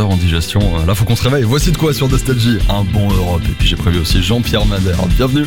heures en digestion. Là, faut qu'on se réveille. Voici de quoi sur Nostalgie. Un bon Europe. Et puis j'ai prévu aussi Jean-Pierre Madère. Bienvenue.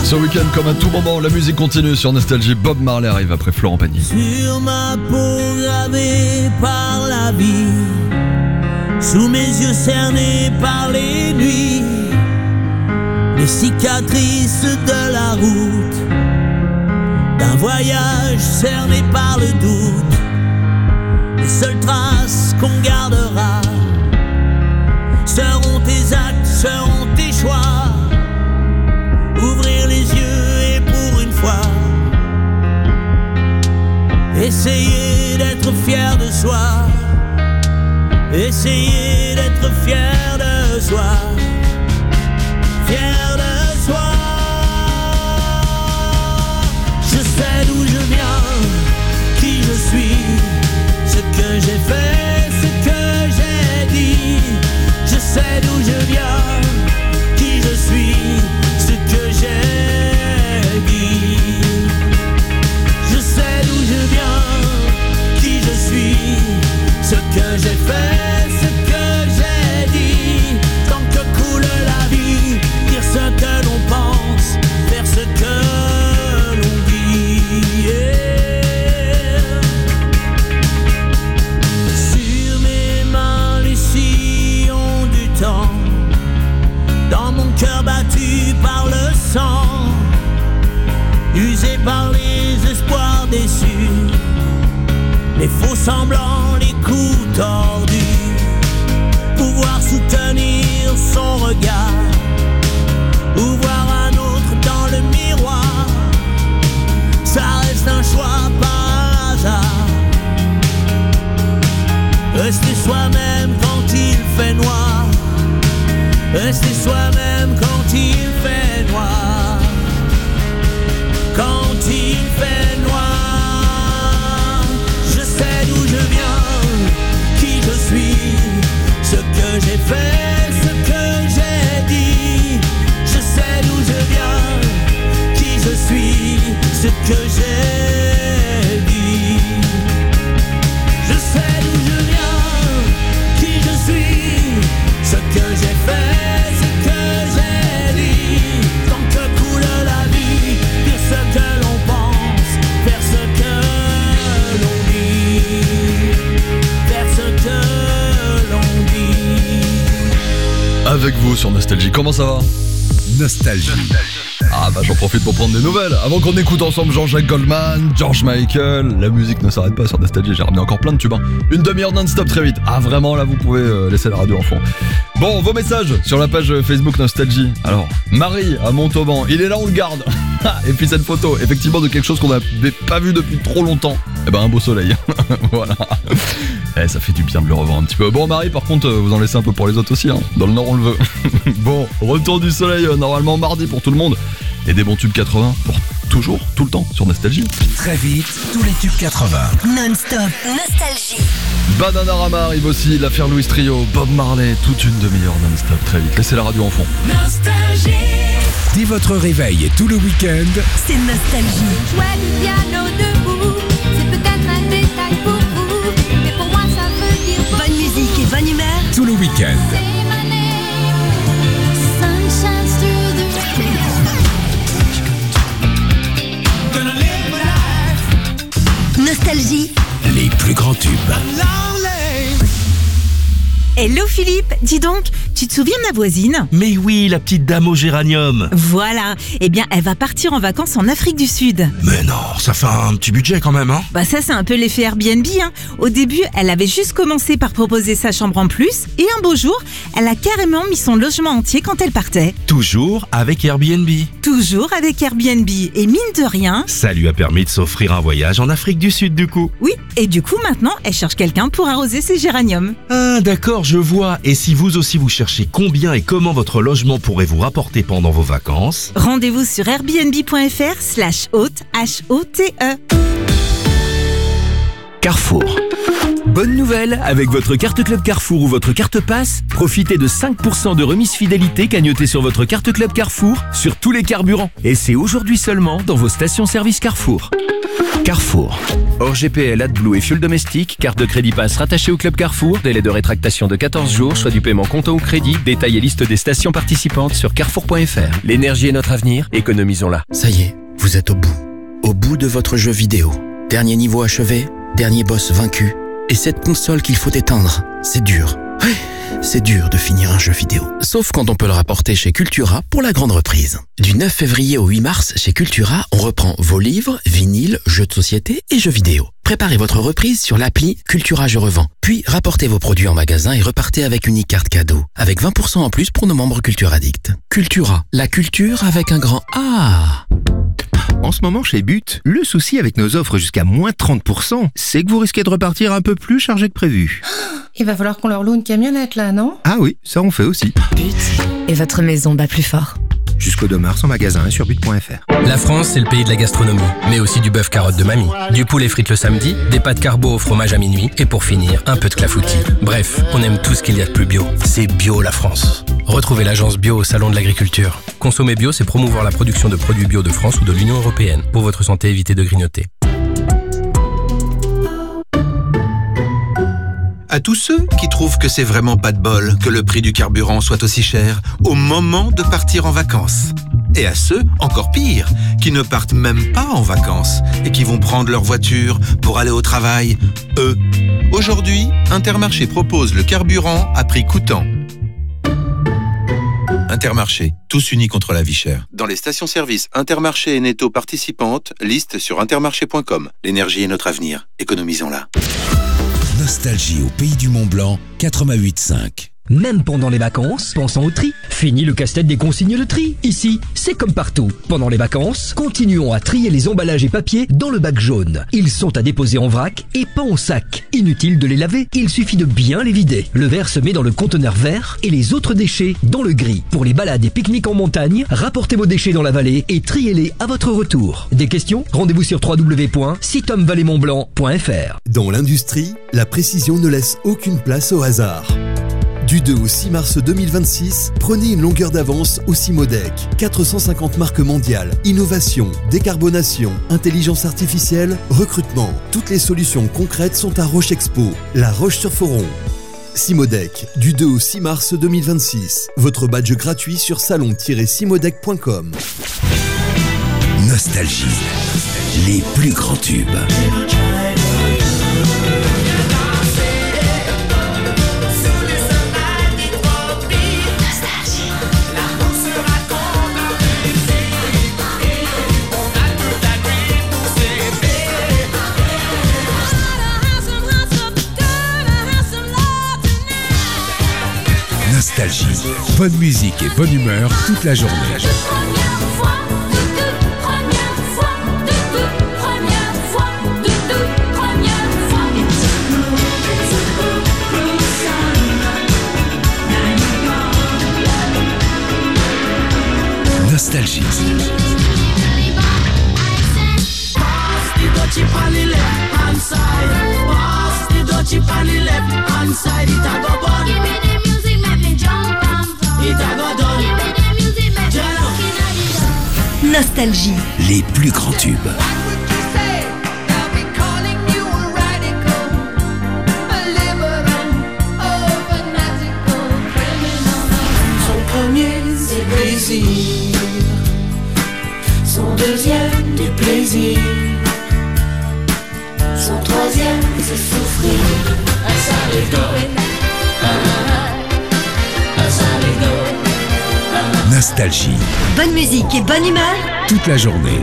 Ce week-end, comme à tout moment, la musique continue sur Nostalgie. Bob Marley arrive après Florent Pagny. Sur ma peau gravée par la vie, sous mes yeux cernés par les nuits, les cicatrices de la route, d'un voyage cerné par le doute, les seules traces qu'on gardera seront tes actes, seront tes choix. Ouvrir les yeux et pour une fois essayer d'être fier de soi, essayer d'être fier de soi, fier de soi. Je sais d'où je viens, qui je suis, ce que j'ai fait, ce que j'ai dit. Je sais d'où je viens, qui je suis, ce que j'ai dit. Je sais d'où je viens, qui je suis, ce que j'ai fait, ce que j'ai dit. Tant que coule la vie, dire ce que l'on pense, faire ce que l'on dit. Sur mes mains les sillons du temps, dans mon cœur battu par le sang, usé par les espoirs déçus, les faux semblants, les coups tordus. Pouvoir soutenir son regard, ou voir un autre dans le miroir, ça reste un choix par hasard. Rester soi-même quand il fait noir, rester soi-même quand il fait noir, quand il fait noir. Je sais d'où je viens, qui je suis, ce que j'ai fait, ce que j'ai dit. Je sais d'où je viens, qui je suis, ce que j'ai dit. Je sais d'où je viens, qui je suis, ce que j'ai fait, ce que j'ai dit. Tant que coule la vie, dire ce que l'on pense, faire ce que l'on dit, faire ce que l'on dit. Avec vous sur Nostalgie, comment ça va? Nostalgie. Ah bah j'en profite pour prendre des nouvelles. Avant qu'on écoute ensemble Jean-Jacques Goldman, George Michael, la musique ne s'arrête pas sur Nostalgie, j'ai ramené encore plein de tubes. Une demi-heure non-stop très vite. Ah vraiment là vous pouvez laisser la radio en fond. Bon, vos messages sur la page Facebook Nostalgie. Alors, Marie à Montauban, il est là, on le garde. Et puis cette photo, effectivement de quelque chose qu'on n'avait pas vu depuis trop longtemps. Eh ben un beau soleil. Voilà. Eh, ça fait du bien de le revoir un petit peu. Bon Marie, par contre, vous en laissez un peu pour les autres aussi, hein. Dans le Nord on le veut. Bon, retour du soleil normalement mardi pour tout le monde. Et des bons tubes 80 pour toujours, tout le temps sur Nostalgie. Très vite, tous les tubes 80. Non-stop Nostalgie. Bananarama arrive aussi, l'affaire Louis Trio, Bob Marley, toute une demi-heure non-stop très vite. Laissez la radio en fond. Nostalgie. Dès votre réveil et tout le week-end, C'est Nostalgie. Jouer du piano debout, c'est peut-être un détail pour vous, mais pour moi ça veut dire beaucoup. Bonne musique et bonne humeur. tout le week-end. C'est ma name, sun shines through the rain. Nostalgie. Les plus grands tubes. Hello Philippe, dis donc, tu te souviens de ma voisine? Mais oui, la petite dame au géranium. Voilà, eh bien elle va partir en vacances en Afrique du Sud. Mais non, ça fait un petit budget quand même, hein. Bah ça c'est un peu l'effet Airbnb, hein. Au début, elle avait juste commencé par proposer sa chambre en plus, et un beau jour, elle a carrément mis son logement entier quand elle partait. Toujours avec Airbnb. Toujours avec Airbnb, et mine de rien... Ça lui a permis de s'offrir un voyage en Afrique du Sud du coup. Oui, et du coup maintenant, elle cherche quelqu'un pour arroser ses géraniums. Ah d'accord, je vois. Et si vous aussi vous cherchez combien et comment votre logement pourrait vous rapporter pendant vos vacances, Rendez-vous sur airbnb.fr/hôte, H-O-T-E. Carrefour. Bonne nouvelle, avec votre carte Club Carrefour ou votre carte Pass, profitez de 5% de remise fidélité cagnotée sur votre carte Club Carrefour sur tous les carburants. Et c'est aujourd'hui seulement dans vos stations-service Carrefour. Carrefour. Hors GPL, AdBlue et fuel domestique, carte de crédit passe rattachée au Club Carrefour, délai de rétractation de 14 jours, choix du paiement comptant ou crédit, détail et liste des stations participantes sur carrefour.fr. L'énergie est notre avenir, économisons-la. Ça y est, vous êtes au bout de votre jeu vidéo. Dernier niveau achevé, dernier boss vaincu, et cette console qu'il faut éteindre. C'est dur. Ouais, c'est dur de finir un jeu vidéo. Sauf quand on peut le rapporter chez Cultura pour la grande reprise. Du 9 février au 8 mars, chez Cultura, on reprend vos livres, vinyles, jeux de société et jeux vidéo. Préparez votre reprise sur l'appli Cultura Je Revends. Puis rapportez vos produits en magasin et repartez avec une e-carte cadeau. Avec 20% en plus pour nos membres Cultura Addict. Cultura, la culture avec un grand A. En ce moment chez But, le souci avec nos offres jusqu'à moins 30%, c'est que vous risquez de repartir un peu plus chargé que prévu. Il va falloir qu'on leur loue une camionnette là, non? Ah oui, ça on fait aussi. But. Et votre maison bat plus fort. Jusqu'au 2 mars en magasin et sur but.fr. La France, c'est le pays de la gastronomie, mais aussi du bœuf carotte de mamie, du poulet frites le samedi, des pâtes carbo au fromage à minuit, et pour finir, un peu de clafoutis. Bref, on aime tout ce qu'il y a de plus bio. C'est bio la France. Retrouvez l'agence bio au Salon de l'Agriculture. Consommer bio, c'est promouvoir la production de produits bio de France ou de l'Union européenne. Pour votre santé, évitez de grignoter. À tous ceux qui trouvent que c'est vraiment pas de bol que le prix du carburant soit aussi cher au moment de partir en vacances. Et à ceux, encore pire, qui ne partent même pas en vacances et qui vont prendre leur voiture pour aller au travail, eux. Aujourd'hui, Intermarché propose le carburant à prix coûtant. Intermarché, tous unis contre la vie chère. Dans les stations-service Intermarché et Netto participantes, liste sur intermarché.com. L'énergie est notre avenir. Économisons-la. Nostalgie au pays du Mont-Blanc, 88.5. Même pendant les vacances, pensons au tri. Fini le casse-tête des consignes de tri. Ici, c'est comme partout. Pendant les vacances, continuons à trier les emballages et papiers dans le bac jaune. Ils sont à déposer en vrac et pas en sac. Inutile de les laver, il suffit de bien les vider. Le verre se met dans le conteneur vert et les autres déchets dans le gris. Pour les balades et pique-niques en montagne, rapportez vos déchets dans la vallée et triez-les à votre retour. Des questions? Rendez-vous sur www.sitomvalleymontblanc.fr. Dans l'industrie, la précision ne laisse aucune place au hasard. Du 2 au 6 mars 2026, prenez une longueur d'avance au Simodec. 450 marques mondiales, innovation, décarbonation, intelligence artificielle, recrutement. Toutes les solutions concrètes sont à Roche Expo, La Roche-sur-Foron. Simodec, du 2 au 6 mars 2026. Votre badge gratuit sur salon-simodec.com. Nostalgie, les plus grands tubes. Nostalgie. Bonne musique et bonne humeur toute la journée. Nostalgie. Nostalgie. Les plus grands tubes. Son premier, c'est plaisir. Son deuxième, du plaisir. Son troisième, c'est souffrir. Nostalgie. Bonne musique et bonne humeur toute la journée.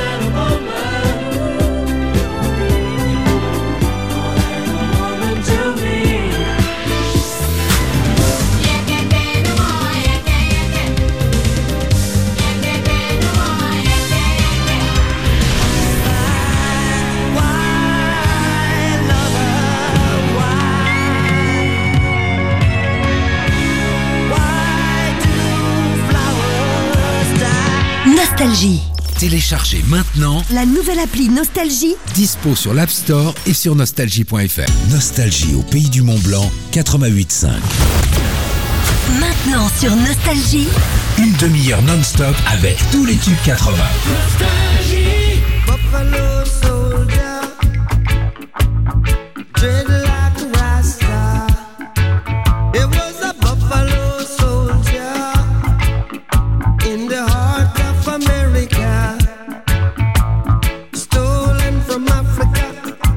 Nostalgie. Téléchargez maintenant La nouvelle appli Nostalgie. Dispo sur l'App Store et sur nostalgie.fr. Nostalgie au pays du Mont-Blanc, 88.5. Maintenant sur Nostalgie. Une demi-heure non-stop avec tous les tubes 80. Nostalgie. Buffalo soldier, dreadlock Rasta. It was a buffalo soldier in the heart of America, stolen from Africa,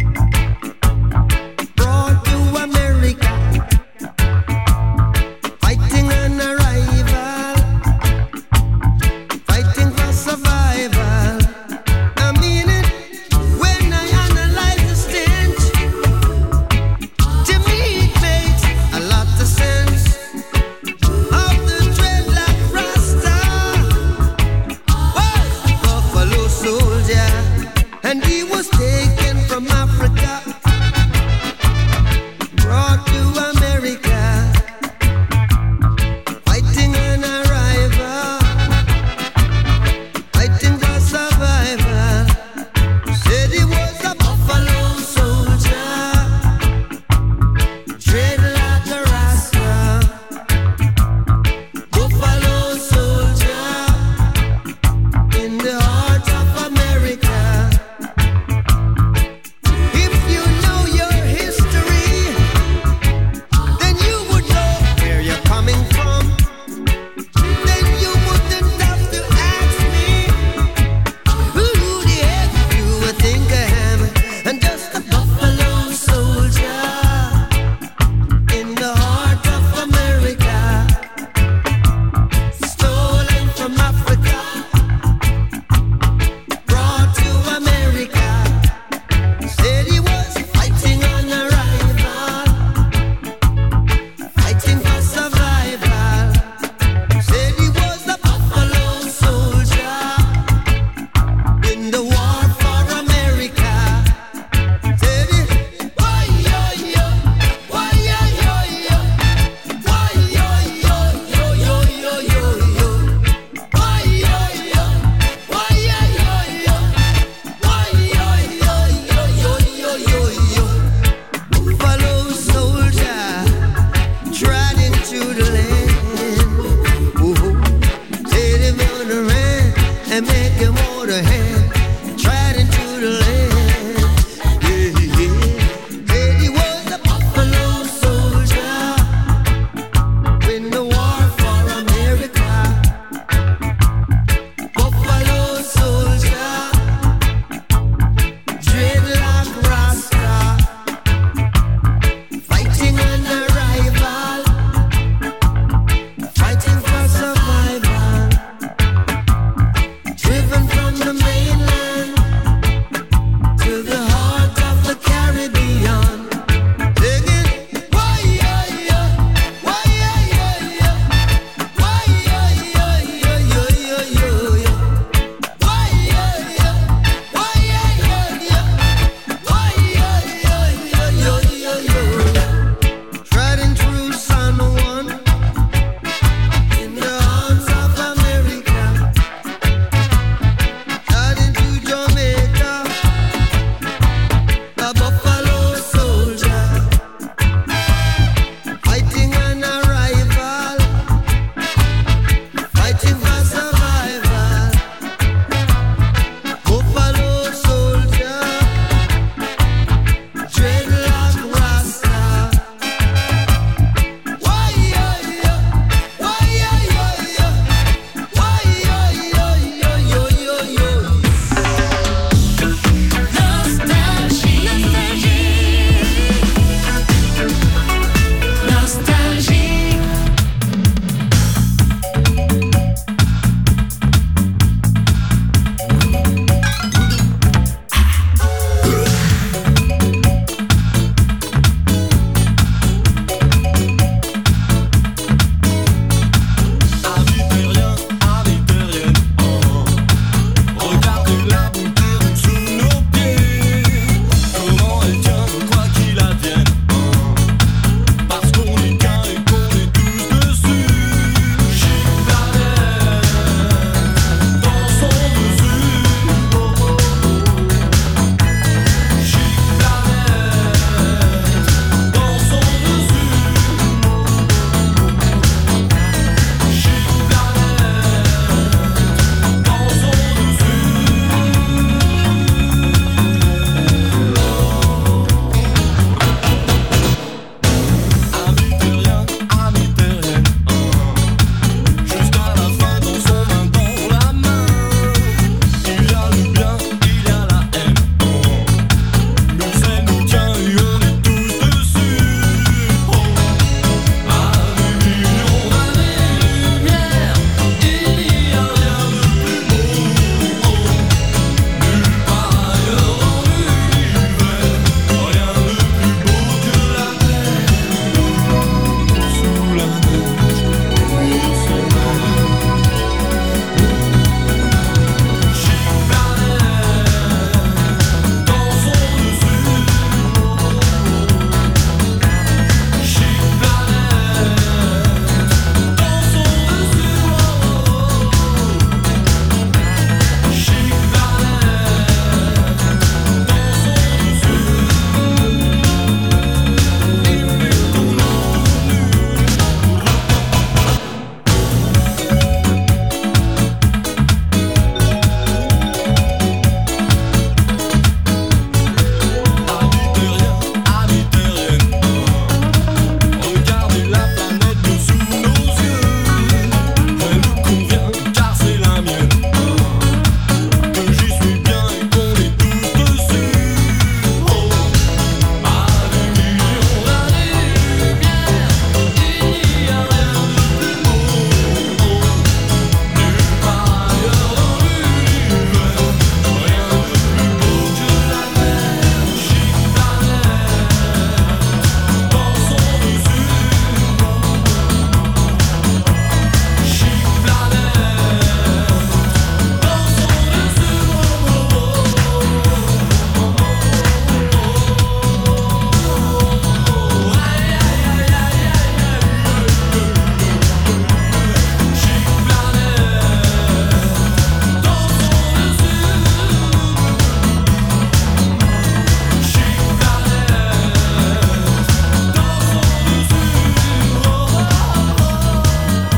brought to America, fighting an arrival, fighting for survival. I mean it when I analyze the stench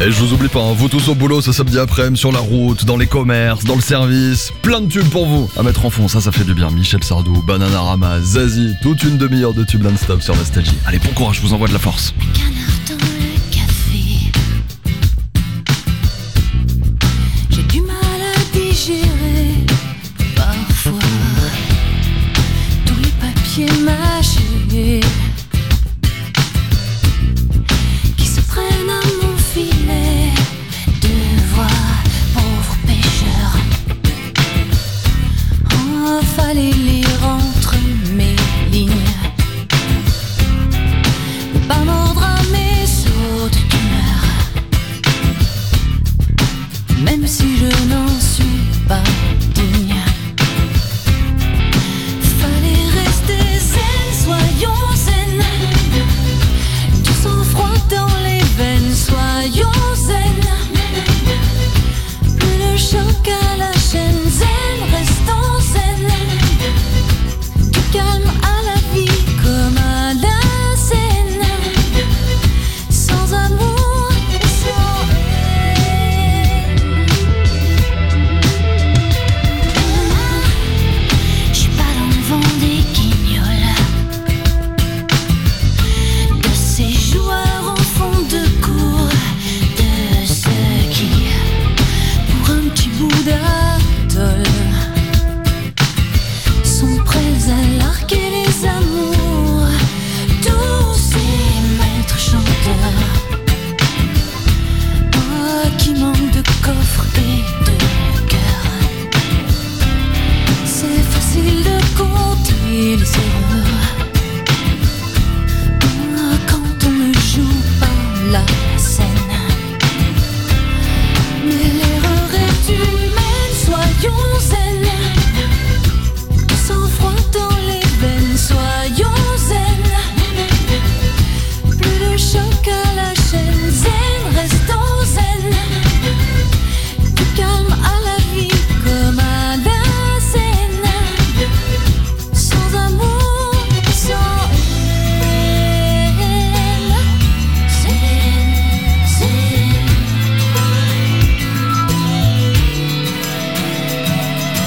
Et je vous oublie pas, vous tous au boulot ce samedi après-midi, sur la route, dans les commerces, dans le service, plein de tubes pour vous à mettre en fond, ça fait du bien. Michel Sardou, Bananarama, Zazie, toute une demi-heure de tubes non-stop sur Nostalgie. Allez, bon courage, je vous envoie de la force. Dans le café, j'ai du mal à digérer parfois tous les papiers mâchés qui se prennent à mon filet de voix, pauvres pêcheurs. Oh, fallait lire entre mes lignes, pas mordre à mes sautes d'humeur, même si je n'en suis pas digne. Fallait rester zen, soyons zen, du sang-froid dans les veines, soyons zen, plus de choc à la chaîne, zen, restons zen, du calme à la vie comme à la scène, sans amour et sans haine. Je suis pas dans le vent des guignols, de ces joueurs en fond de cour, de ceux qui, pour un petit bout d'atoll, sont prêts à larguer les amours, tous ces maîtres chanteurs, oh, qui manquent de coffre et de cœur. C'est facile de compter les erreurs, oh, quand on ne joue pas la scène. Mais l'erreur est humaine, soyons zen, sans froid dans les veines, soyons zen, plus de choc à la chaîne, zen, restons zen, du calme à la vie comme à la scène, sans amour, sans haine, zen, zen.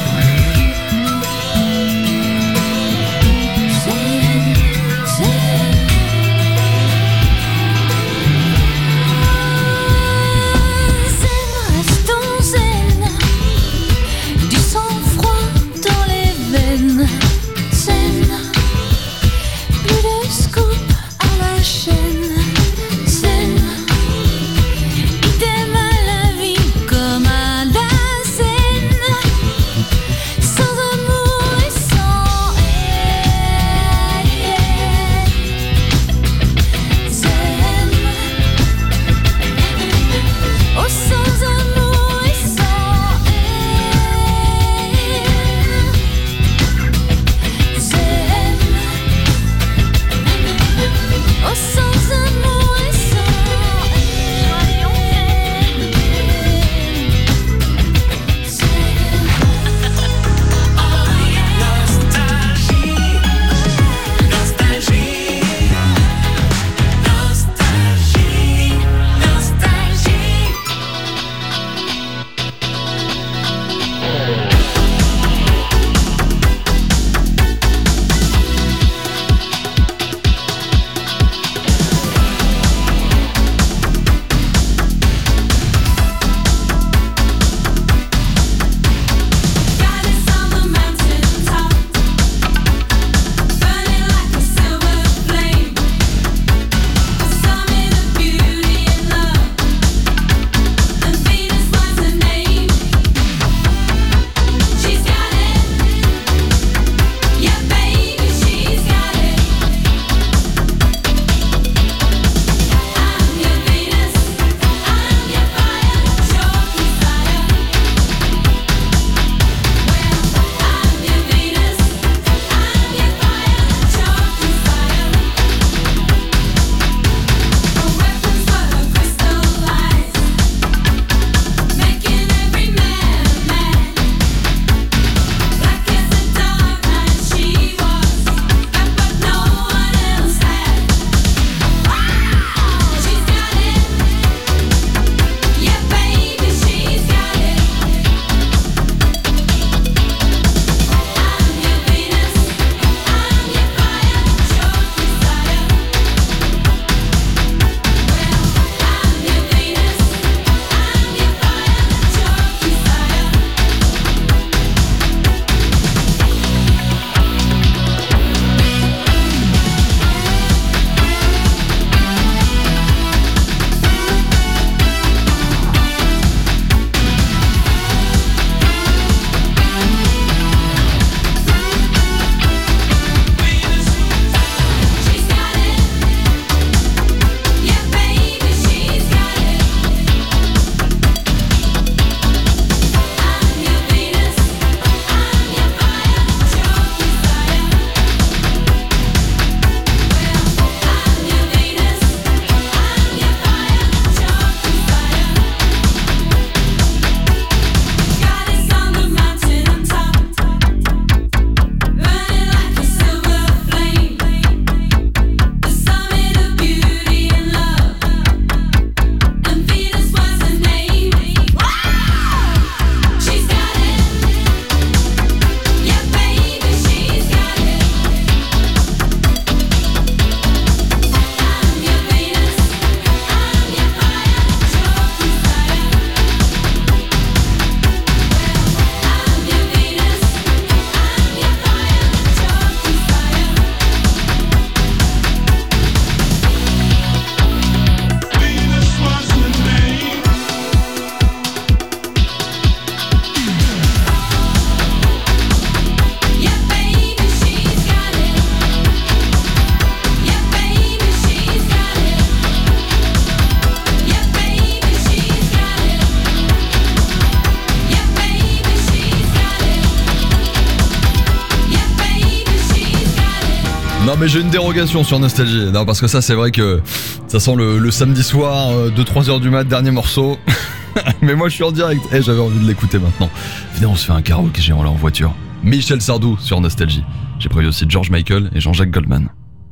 mais j'ai une dérogation sur Nostalgie. Non, parce que ça, c'est vrai que ça sent le samedi soir, 2-3 heures du mat, dernier morceau. Mais moi, je suis en direct et j'avais envie de l'écouter maintenant. Venez, on se fait un karaoké géant là en voiture. Michel Sardou sur Nostalgie. J'ai prévu aussi George Michael et Jean-Jacques Goldman.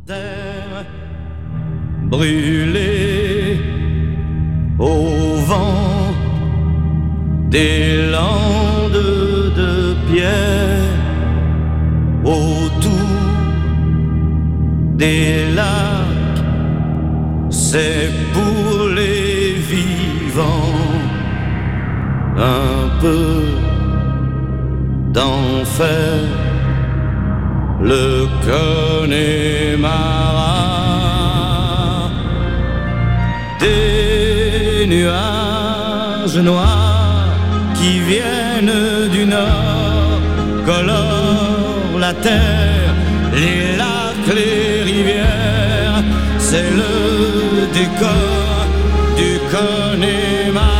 Brûlé au vent des landes de pierre, autour des lacs, c'est pour les vivants. Un peu d'enfer, le Connemara. Des nuages noirs qui viennent du nord colorent la terre, les lacs, les rivières. C'est le décor du Connemara.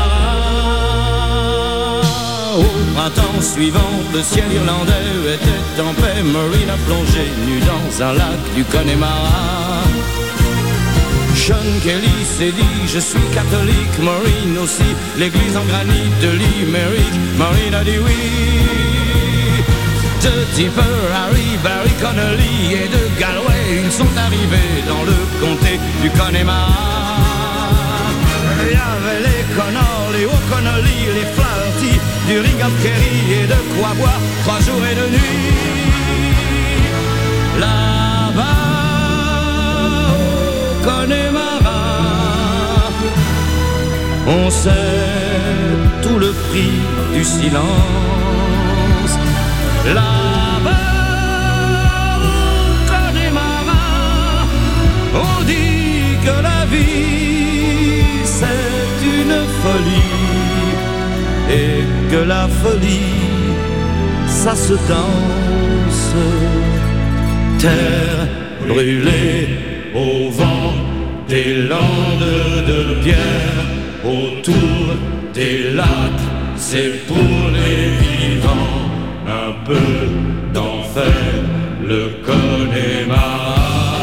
Au printemps suivant, le ciel irlandais était en paix. Maureen a plongé nue dans un lac du Connemara. Sean Kelly s'est dit, je suis catholique. Maureen aussi, l'église en granit de Limerick. Maureen a dit oui. De Tipper, Harry, Barry Connolly et de Galway, ils sont arrivés dans le comté du Connemara. Il y avait les Connors, les O'Connolly, les Flaherty, du Ring of Kerry et de quoi boire 3 jours et 2 nuits. Là-bas, au Connemara, on sait tout le prix du silence. Là-bas, au Connemara, on dit que la vie c'est une folie et que la folie ça se danse. Terre brûlée au vent des landes de pierre, autour des lacs, c'est pour les vivants. Un peu d'enfer, le Connemara.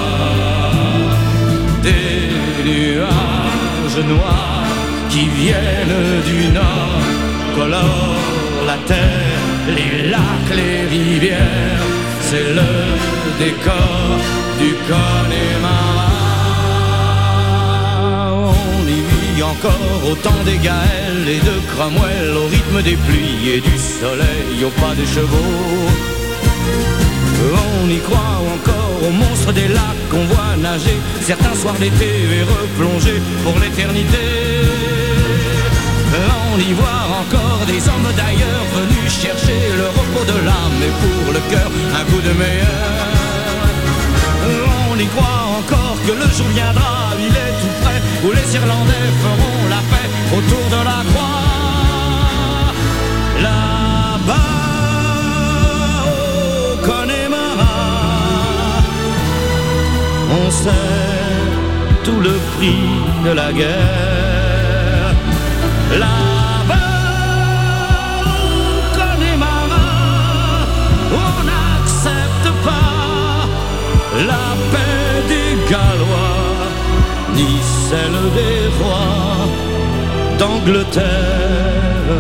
Des nuages noirs qui viennent du nord colorent la terre, les lacs, les rivières. C'est le décor du Connemara. On y vit encore au temps des Gaëls et de Cromwell, au rythme des pluies et du soleil, au pas des chevaux. On y croit encore aux monstres des lacs qu'on voit nager certains soirs d'été et replonger pour l'éternité. On y voit encore des hommes d'ailleurs venus chercher le repos de l'âme et pour le cœur un coup de meilleur. On y croit encore que le jour viendra, il est tout près, où les Irlandais feront la paix autour de la croix. Là-bas, au Connemara, on sait tout le prix de la guerre. Là-bas, au Connemara, on n'accepte pas la paix des Gallois, ni celle des rois d'Angleterre.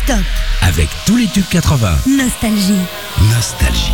non-stop. Avec tous les tubes 80. Nostalgie. Nostalgie.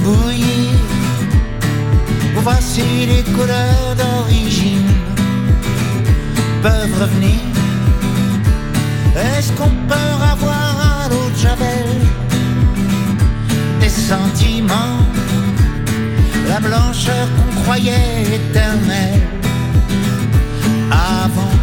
bouillir. Voici les couleurs d'origine peuvent revenir. Est-ce qu'on peut avoir à l'eau de Javel des sentiments, la blancheur qu'on croyait éternelle avant,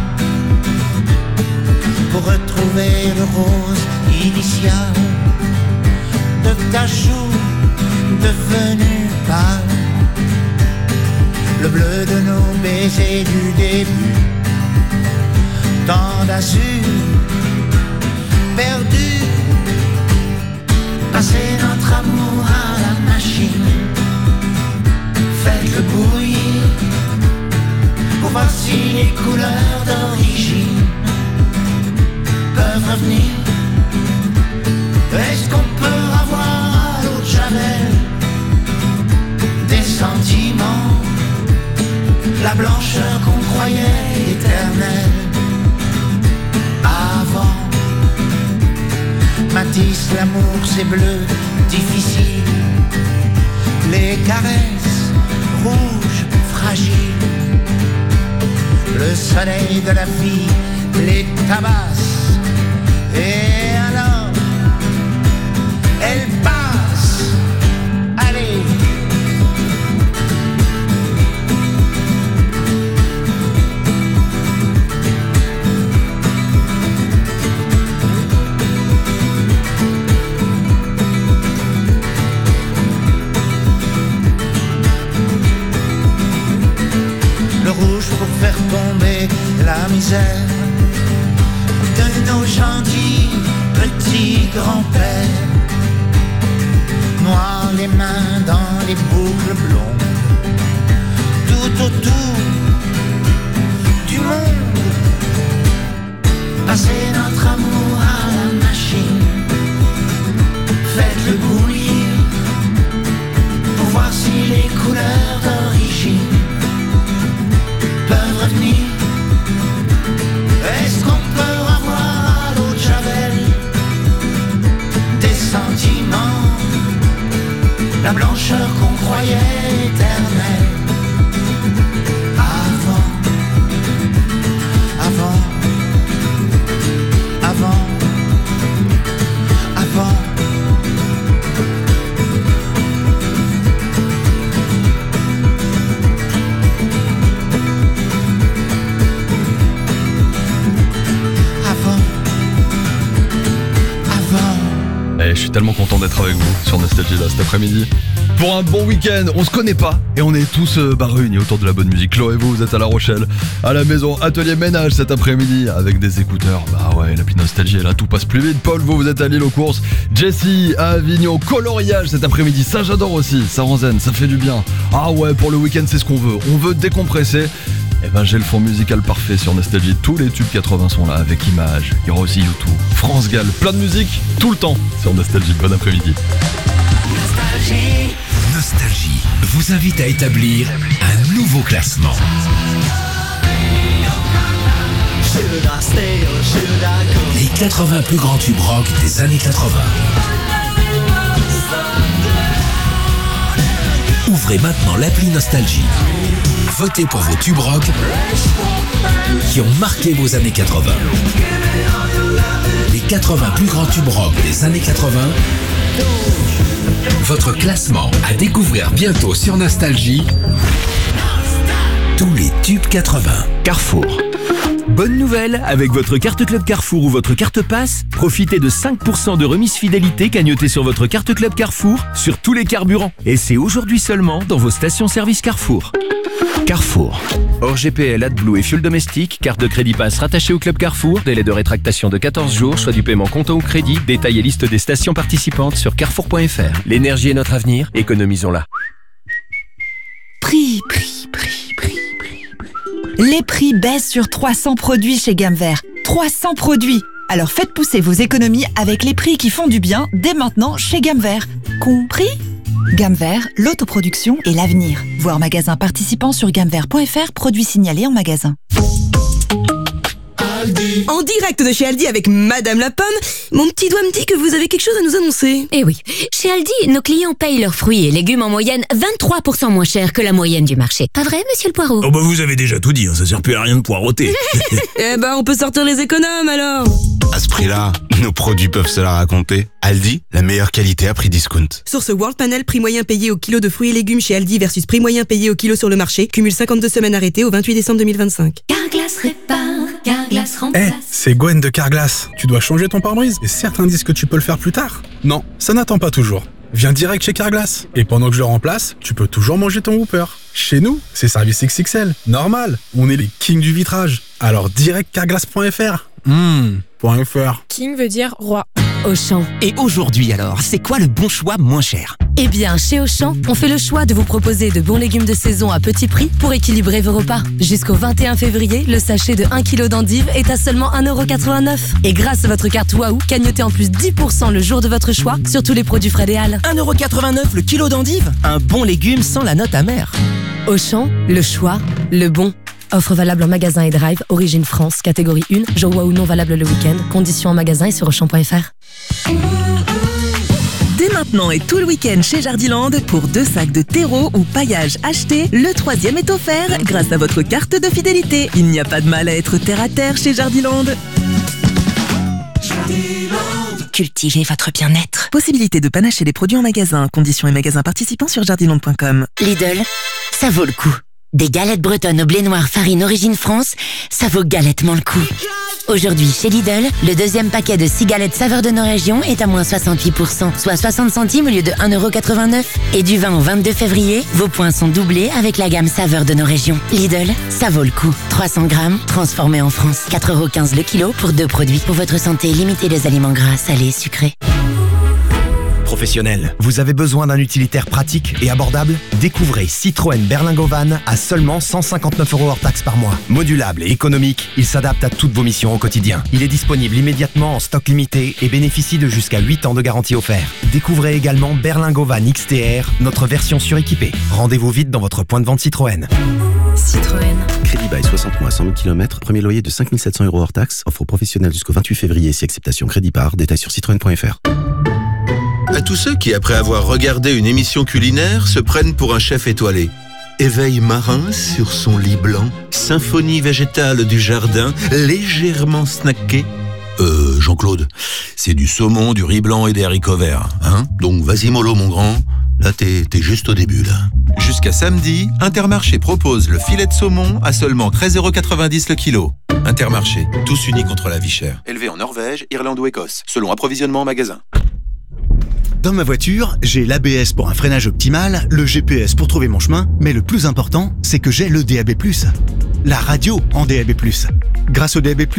pour retrouver le rose initial de ta joue devenue pâle, le bleu de nos baisers du début, tant d'azur perdu, passer notre amour à la machine, faites-le bouillir, pour voir si les couleurs d'origine peuvent revenir. Est-ce qu'on peut avoir à l'eau de Javel des sentiments, la blancheur qu'on croyait éternelle avant? Matisse, l'amour c'est bleu, difficile, les caresses rouges, fragiles, le soleil de la vie les tabasse, et alors elle passe, allez. Le rouge pour faire tomber la misère de nos gentils petits grands-pères, noirs les mains dans les boucles blondes, tout autour du monde, passer notre amour à la machine, faites-le bouillir, pour voir si les couleurs d'origine peuvent revenir. Est-ce qu'on peut avoir à l'eau de Javel des sentiments, la blancheur qu'on croyait éternelle avant, avant, avant, avant. Et je suis tellement content d'être avec vous sur Nostalgie là cet après-midi. Pour un bon week-end, on se connaît pas et on est tous réunis autour de la bonne musique. Chloé, vous êtes à La Rochelle, à la maison, atelier ménage cet après-midi avec des écouteurs. Bah ouais, l'appli Nostalgie là, tout passe plus vite. Paul, vous êtes à Lille aux courses. Jessie à Avignon, coloriage cet après-midi. Ça j'adore aussi, ça rend zen, ça fait du bien. Ah ouais, pour le week-end c'est ce qu'on veut. On veut décompresser. Eh ben j'ai le fond musical parfait sur Nostalgie. Tous les tubes 80 sont là avec Images. Il y aura aussi YouTube, France Gall, plein de musique tout le temps sur Nostalgie. Bon après-midi. Nostalgie vous invite à établir un nouveau classement. Les 80 plus grands tubes rock des années 80. Ouvrez maintenant l'appli Nostalgie. Votez pour vos tubes rock qui ont marqué vos années 80. Les 80 plus grands tubes rock des années 80. Votre classement à découvrir bientôt sur Nostalgie. Tous les tubes 80. Carrefour. Bonne nouvelle, avec votre carte Club Carrefour ou votre carte Pass, profitez de 5% de remise fidélité cagnotée sur votre carte Club Carrefour sur tous les carburants. Et c'est aujourd'hui seulement dans vos stations-service Carrefour. Carrefour. Hors GPL, AdBlue et fuel domestique, carte de crédit Pass rattachée au Club Carrefour, délai de rétractation de 14 jours, soit du paiement comptant ou crédit, détail et liste des stations participantes sur carrefour.fr. L'énergie est notre avenir, économisons-la. Prix. Les prix baissent sur 300 produits chez Gamme Vert. 300 produits. Alors faites pousser vos économies avec les prix qui font du bien dès maintenant chez Gamme Vert. Compris ? Gamme Vert, l'autoproduction et l'avenir. Voir magasin participant sur gammevert.fr, produits signalés en magasin. Aldi. en direct de chez Aldi avec Madame la Pomme. Mon petit doigt me dit que vous avez quelque chose à nous annoncer. Eh oui, chez Aldi, nos clients payent leurs fruits et légumes en moyenne 23% moins cher que la moyenne du marché. Pas vrai, monsieur le poireau? Oh bah vous avez déjà tout dit, ça sert plus à rien de poireauter. Eh ben, on peut sortir les économes alors. À ce prix-là, nos produits peuvent se la raconter. Aldi, la meilleure qualité à prix discount. Sur ce World Panel, prix moyen payé au kilo de fruits et légumes chez Aldi versus prix moyen payé au kilo sur le marché, cumule 52 semaines arrêtées au 28 décembre 2025. Carglass répare, Carglass remplace. C'est Gwen de Carglass. Tu dois changer ton pare-brise et certains disent que tu peux le faire plus tard. Non, ça n'attend pas toujours. Viens direct chez Carglass. Et pendant que je le remplace, tu peux toujours manger ton Whopper. Chez nous, c'est service XXL. Normal, on est les kings du vitrage. Alors direct carglass.fr. .fr. King veut dire roi. Auchan. Et aujourd'hui alors, c'est quoi le bon choix moins cher? Eh bien, chez Auchan, on fait le choix de vous proposer de bons légumes de saison à petit prix pour équilibrer vos repas. Jusqu'au 21 février, le sachet de 1 kg d'endives est à seulement 1,89€. Et grâce à votre carte Waouh, cagnotez en plus 10% le jour de votre choix sur tous les produits frais des Halles. 1,89€ le kilo d'endives? Un bon légume sans la note amère. Auchan, le choix, le bon. Offre valable en magasin et drive, origine France, catégorie 1, jour Waouh non valable le week-end. Conditions en magasin et sur Auchan.fr. Dès maintenant et tout le week-end chez Jardiland, pour 2 sacs de terreau ou paillage achetés, le 3e est offert grâce à votre carte de fidélité. Il n'y a pas de mal à être terre à terre chez Jardiland. Cultivez votre bien-être. Possibilité de panacher les produits en magasin. Conditions et magasins participants sur jardiland.com. Lidl, ça vaut le coup. Des galettes bretonnes au blé noir farine origine France, ça vaut galettement le coup. Aujourd'hui, chez Lidl, le 2e paquet de 6 galettes saveur de nos régions est à moins 68%, soit 60 centimes au lieu de 1,89€. Et du 20 au 22 février, vos points sont doublés avec la gamme saveur de nos régions. Lidl, ça vaut le coup. 300 grammes, transformés en France. 4,15€ le kilo pour 2 produits. Pour votre santé, limitez les aliments gras, salés, sucrés. Professionnel, vous avez besoin d'un utilitaire pratique et abordable? Découvrez Citroën Berlingo Van à seulement 159€ hors taxes par mois. Modulable et économique, il s'adapte à toutes vos missions au quotidien. Il est disponible immédiatement en stock limité et bénéficie de jusqu'à 8 ans de garantie offerte. Découvrez également Berlingo Van XTR, notre version suréquipée. Rendez-vous vite dans votre point de vente Citroën. Citroën. Crédit bail 60 mois, 100 000 km, premier loyer de 5 700€ hors taxes, offre aux professionnels jusqu'au 28 février si acceptation crédit par, détail sur citroën.fr. À tous ceux qui, après avoir regardé une émission culinaire, se prennent pour un chef étoilé. Éveil marin sur son lit blanc, symphonie végétale du jardin, légèrement snacké. Jean-Claude, c'est du saumon, du riz blanc et des haricots verts, hein? Donc vas-y mollo mon grand, là t'es juste au début là. Jusqu'à samedi, Intermarché propose le filet de saumon à seulement 13,90€ le kilo. Intermarché, tous unis contre la vie chère. Élevé en Norvège, Irlande ou Écosse, selon approvisionnement en magasin. Dans ma voiture, j'ai l'ABS pour un freinage optimal, le GPS pour trouver mon chemin, mais le plus important, c'est que j'ai le DAB+. La radio en DAB+. Grâce au DAB+,